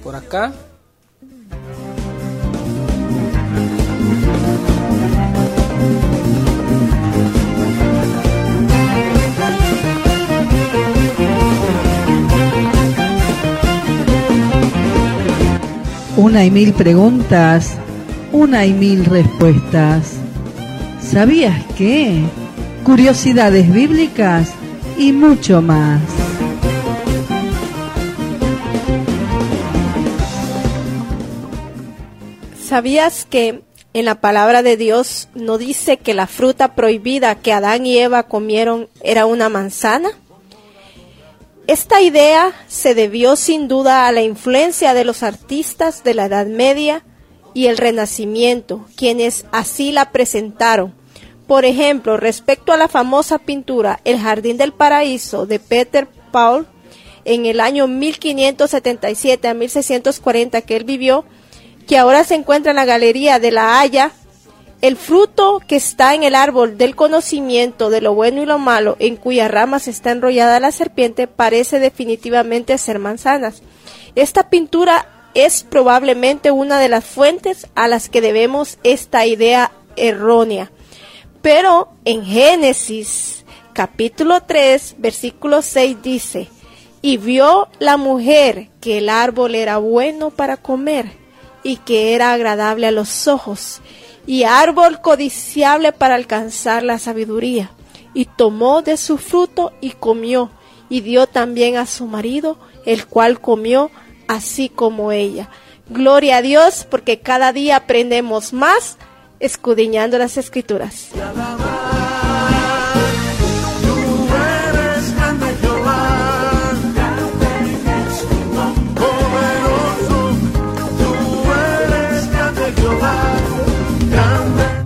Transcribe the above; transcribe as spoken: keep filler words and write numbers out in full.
por acá. Una y mil preguntas, una y mil respuestas. ¿Sabías qué? Curiosidades bíblicas y mucho más. ¿Sabías que en la palabra de Dios no dice que la fruta prohibida que Adán y Eva comieron era una manzana? Esta idea se debió sin duda a la influencia de los artistas de la Edad Media y el Renacimiento, quienes así la presentaron. Por ejemplo, respecto a la famosa pintura El Jardín del Paraíso de Peter Paul, en el año mil quinientos setenta y siete a mil seiscientos cuarenta que él vivió, que ahora se encuentra en la Galería de La Haya, el fruto que está en el árbol del conocimiento de lo bueno y lo malo, en cuyas ramas está enrollada la serpiente, parece definitivamente ser manzanas. Esta pintura es probablemente una de las fuentes a las que debemos esta idea errónea. Pero en Génesis capítulo tres, versículo seis dice: y vio la mujer que el árbol era bueno para comer y que era agradable a los ojos, y árbol codiciable para alcanzar la sabiduría, y tomó de su fruto y comió, y dio también a su marido, el cual comió así como ella. Gloria a Dios, porque cada día aprendemos más escudriñando las Escrituras.